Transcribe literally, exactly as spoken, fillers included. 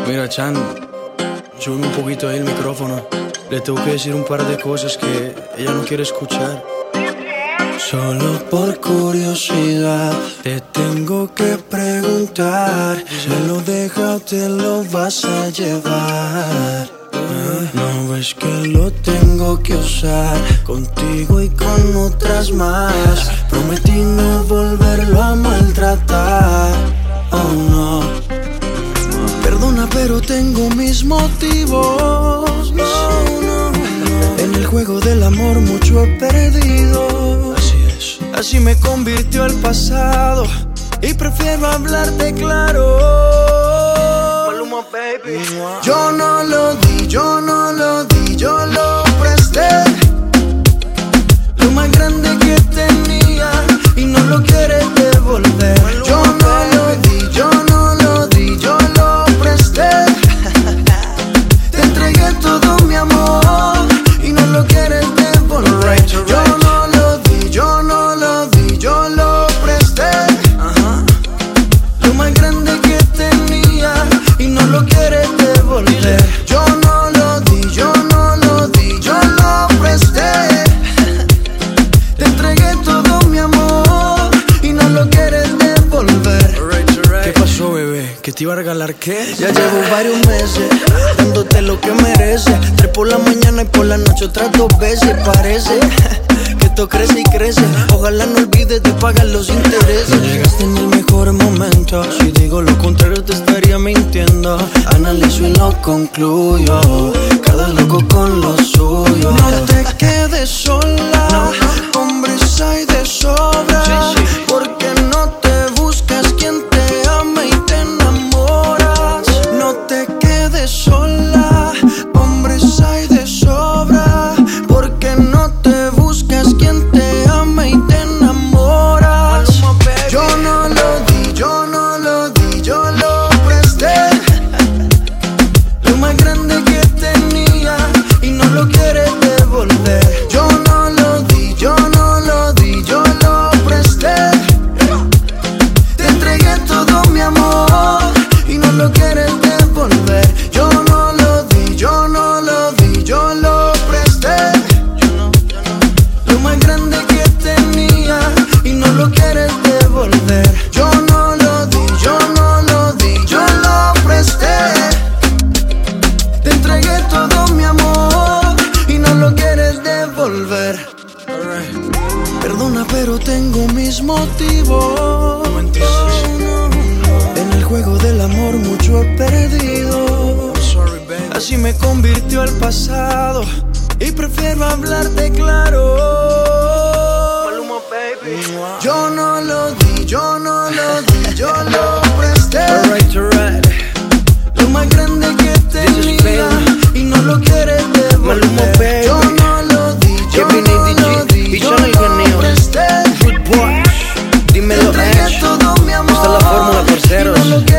Mira, Chan, sube un poquito ahí el micrófono. Le tengo que decir un par de cosas que ella no quiere escuchar. Solo por curiosidad te tengo que preguntar, ¿me lo dejas o te lo vas a llevar? No ves que lo tengo que usar contigo y con otras más. Prometí no volverlo a maltratar. Oh no. Perdona, pero tengo mis motivos. No, no, no. En el juego del amor mucho he perdido. Así es. Así me convirtió el pasado y prefiero hablarte claro. Maluma, baby. Yo no lo di, yo no lo di, yo lo presté. Lo más grande que tenía y no lo quieres devolver. Yo no lo di, yo no lo di, yo lo presté. Te entregué todo mi amor y no lo quieres devolver. Yo no lo di, yo no lo di, yo lo presté. Lo más grande que tenía y no lo quieres devolver. Yo no lo di, yo no lo di, yo lo presté. Te entregué todo mi amor y no lo quieres devolver. ¿Qué pasó, bebé? ¿Que te iba a regalar qué? Ya llevo varios meses dándote lo que mereces. Tres por la mañana y por la noche otras dos veces. Parece que esto crece y crece. Ojalá no olvides de pagar los intereses. No llegaste en el mejor momento. Si digo lo contrario te estaría mintiendo. Analizo y lo concluyo. Cada loco con lo suyo. No te quedes sola. Hombres hay de sobra. Porque no te buscas quien te ama y te enamoras. No te quedes sola. Hombres hay de sobra. Porque no te buscas quien te ama y te enamoras. Yo no lo di, yo no lo di, yo lo presté. Lo más grande que tenía y no lo quieres devolver. Yo no lo di, yo no lo di, yo lo presté. Te entregué todo mi amor y no lo quieres devolver. Yo no lo di, yo no lo di, yo lo presté. Lo más grande que tenía y no lo quieres devolver. Yo no lo di, yo no lo di, yo lo presté. Te entregué todo mi amor y no lo quieres devolver. Perdona, pero tengo mis motivos. En el juego del amor mucho he perdido. Así me convirtió el pasado y prefiero hablarte claro. Yo no lo di, yo no lo di, yo lo presté. Lo más grande que tenía y no lo quieres devolver. Yo no lo di, yo no lo di, yo lo presté. Dímelo, Te entregué todo mi amor esta es la fórmula, parceros. y no lo